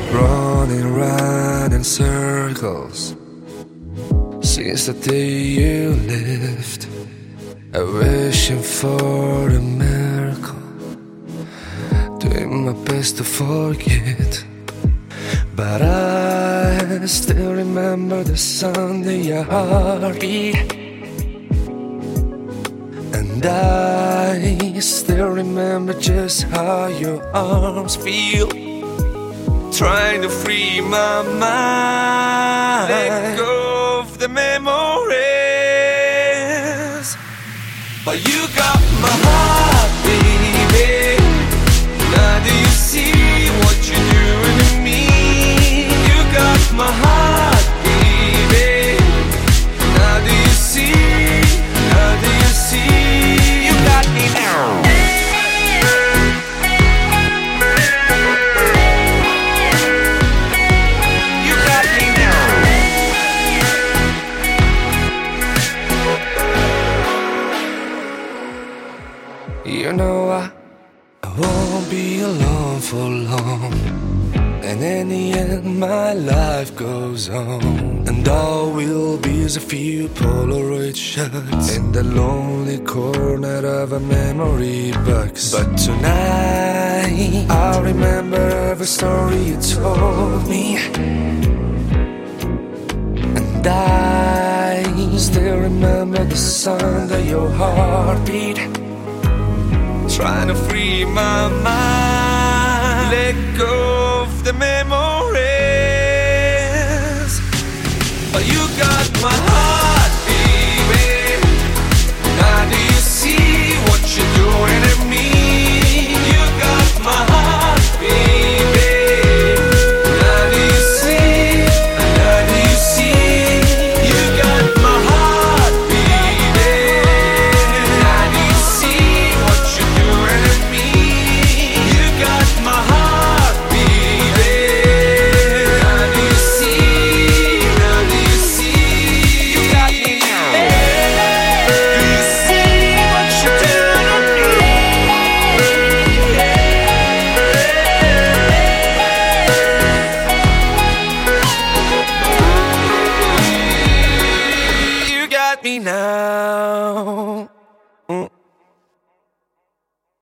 running round in circles since the day you left. Wishing for a miracle, doing my best to forget. But I still remember the sound of your heartbeat, and I still remember just how your arms feel, trying to free my mind, let go of the memories. But you got my heart, baby. Now do you see what you're doing to me? You got my heart, baby. Now do you see? Now do you see? You got me now. You know I won't be alone for long, and in the end my life goes on, and all will be is a few Polaroid shots in the lonely corner of a memory box. But tonight I'll remember every story you told me, and I still remember the sound of your heartbeat, trying to free my mind, let go